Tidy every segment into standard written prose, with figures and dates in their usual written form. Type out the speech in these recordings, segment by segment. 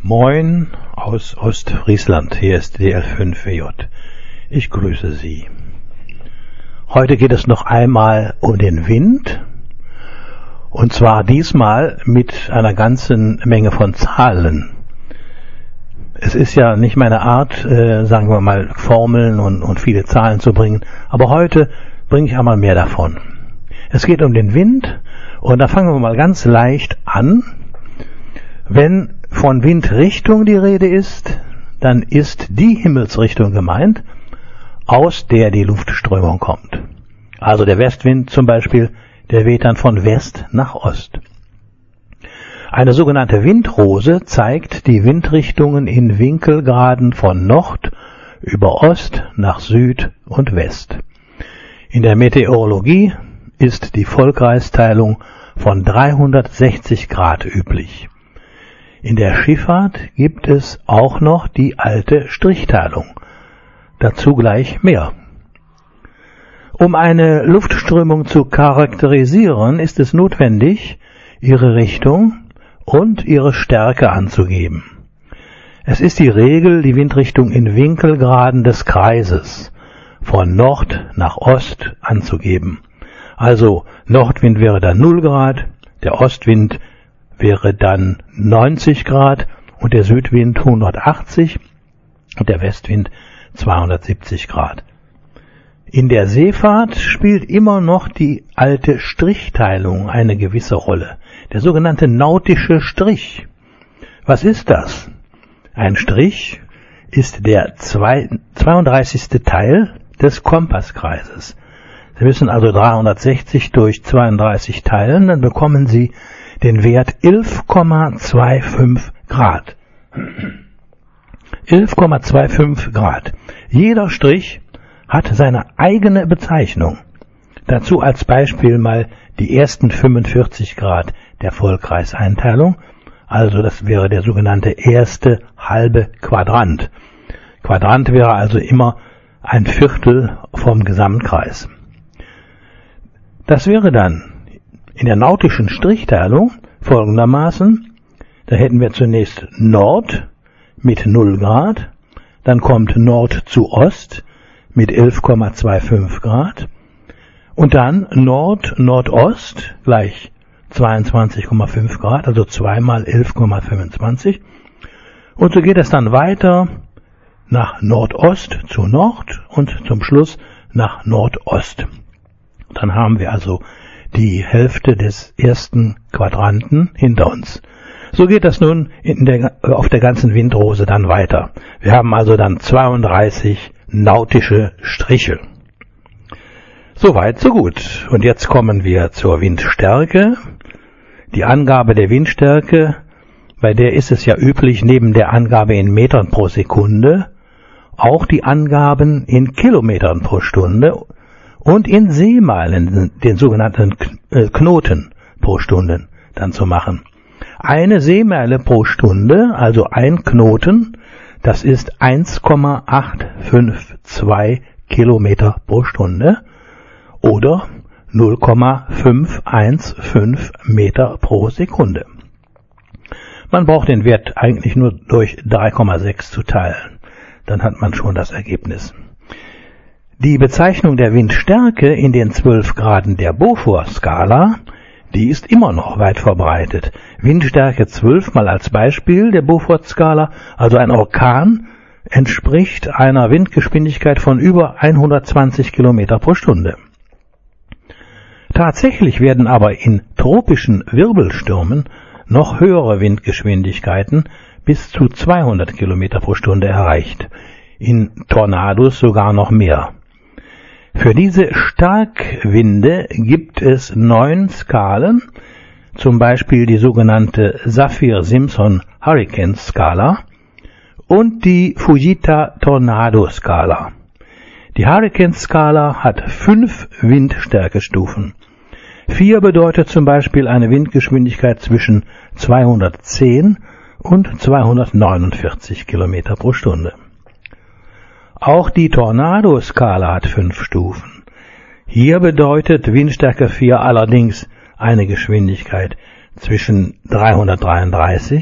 Moin aus Ostfriesland, hier ist DL5WJ. Ich grüße Sie. Heute geht es noch einmal um den Wind, und zwar diesmal mit einer ganzen Menge von Zahlen. Es ist ja nicht meine Art, sagen wir mal, Formeln und viele Zahlen zu bringen, aber heute bringe ich einmal mehr davon. Es geht um den Wind, und da fangen wir mal ganz leicht an. Wenn von Windrichtung die Rede ist, dann ist die Himmelsrichtung gemeint, aus der die Luftströmung kommt. Also der Westwind zum Beispiel, der weht dann von West nach Ost. Eine sogenannte Windrose zeigt die Windrichtungen in Winkelgraden von Nord über Ost nach Süd und West. In der Meteorologie ist die Vollkreisteilung von 360 Grad üblich. In der Schifffahrt gibt es auch noch die alte Strichteilung. Dazu gleich mehr. Um eine Luftströmung zu charakterisieren, ist es notwendig, ihre Richtung und ihre Stärke anzugeben. Es ist die Regel, die Windrichtung in Winkelgraden des Kreises von Nord nach Ost anzugeben. Also Nordwind wäre dann 0 Grad, der Ostwind wäre dann 90 Grad und der Südwind 180 und der Westwind 270 Grad. In der Seefahrt spielt immer noch die alte Strichteilung eine gewisse Rolle, der sogenannte nautische Strich. Was ist das? Ein Strich ist der 32. Teil des Kompasskreises. Sie müssen also 360 durch 32 teilen, dann bekommen Sie den Wert 11,25 Grad. 11,25 Grad. Jeder Strich hat seine eigene Bezeichnung. Dazu als Beispiel mal die ersten 45 Grad der Vollkreiseinteilung. Also das wäre der sogenannte erste halbe Quadrant. Quadrant wäre also immer ein Viertel vom Gesamtkreis. Das wäre dann in der nautischen Strichteilung folgendermaßen: Da hätten wir zunächst Nord mit 0 Grad, dann kommt Nord zu Ost mit 11,25 Grad und dann Nordost gleich 22,5 Grad, also 2 mal 11,25. Und so geht es dann weiter nach Nordost zu Nord und zum Schluss nach Nordost. Dann haben wir also die Hälfte des ersten Quadranten hinter uns. So geht das nun auf der ganzen Windrose dann weiter. Wir haben also dann 32 nautische Striche. Soweit, so gut. Und jetzt kommen wir zur Windstärke. Die Angabe der Windstärke, bei der ist es ja üblich, neben der Angabe in Metern pro Sekunde auch die Angaben in Kilometern pro Stunde und in Seemeilen, den sogenannten Knoten pro Stunde, dann zu machen. Eine Seemeile pro Stunde, also ein Knoten, das ist 1,852 Kilometer pro Stunde oder 0,515 Meter pro Sekunde. Man braucht den Wert eigentlich nur durch 3,6 zu teilen. Dann hat man schon das Ergebnis. Die Bezeichnung der Windstärke in den 12 Graden der Beaufort-Skala, die ist immer noch weit verbreitet. Windstärke 12 mal als Beispiel der Beaufort-Skala, also ein Orkan, entspricht einer Windgeschwindigkeit von über 120 Kilometer pro Stunde. Tatsächlich werden aber in tropischen Wirbelstürmen noch höhere Windgeschwindigkeiten bis zu 200 Kilometer pro Stunde erreicht. In Tornados sogar noch mehr. Für diese Starkwinde gibt es 9 Skalen, zum Beispiel die sogenannte Saffir-Simpson-Hurricane-Skala und die Fujita-Tornado-Skala. Die Hurricane-Skala hat 5 Windstärkestufen. 4 bedeutet zum Beispiel eine Windgeschwindigkeit zwischen 210 und 249 Kilometer pro Stunde. Auch die Tornado-Skala hat 5 Stufen. Hier bedeutet Windstärke 4 allerdings eine Geschwindigkeit zwischen 333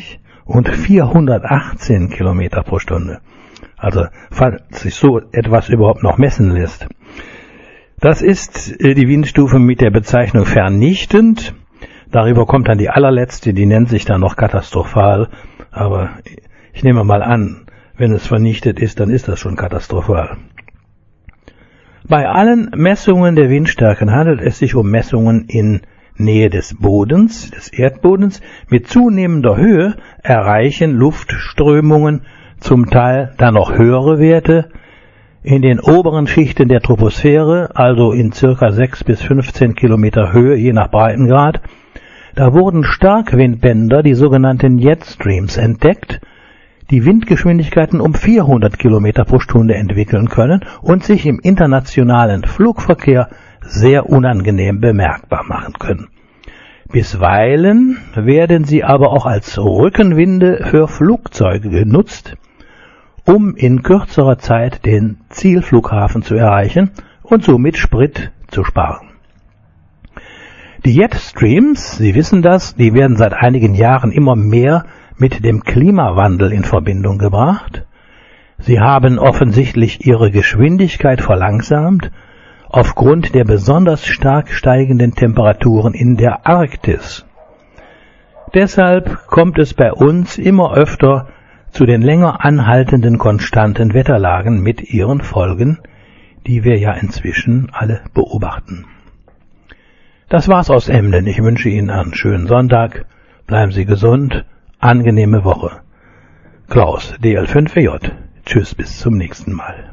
und 418 Kilometer pro Stunde. Also, falls sich so etwas überhaupt noch messen lässt. Das ist die Windstufe mit der Bezeichnung vernichtend. Darüber kommt dann die allerletzte, die nennt sich dann noch katastrophal. Aber ich nehme mal an, wenn es vernichtet ist, dann ist das schon katastrophal. Bei allen Messungen der Windstärken handelt es sich um Messungen in Nähe des Bodens, des Erdbodens. Mit zunehmender Höhe erreichen Luftströmungen zum Teil dann noch höhere Werte. In den oberen Schichten der Troposphäre, also in circa 6 bis 15 Kilometer Höhe, je nach Breitengrad, da wurden Starkwindbänder, die sogenannten Jetstreams, entdeckt, die Windgeschwindigkeiten um 400 Kilometer pro Stunde entwickeln können und sich im internationalen Flugverkehr sehr unangenehm bemerkbar machen können. Bisweilen werden sie aber auch als Rückenwinde für Flugzeuge genutzt, um in kürzerer Zeit den Zielflughafen zu erreichen und somit Sprit zu sparen. Die Jetstreams, Sie wissen das, die werden seit einigen Jahren immer mehr mit dem Klimawandel in Verbindung gebracht. Sie haben offensichtlich ihre Geschwindigkeit verlangsamt aufgrund der besonders stark steigenden Temperaturen in der Arktis. Deshalb kommt es bei uns immer öfter zu den länger anhaltenden konstanten Wetterlagen mit ihren Folgen, die wir ja inzwischen alle beobachten. Das war's aus Emden. Ich wünsche Ihnen einen schönen Sonntag. Bleiben Sie gesund. Angenehme Woche. Klaus, DL5WJ. Tschüss, bis zum nächsten Mal.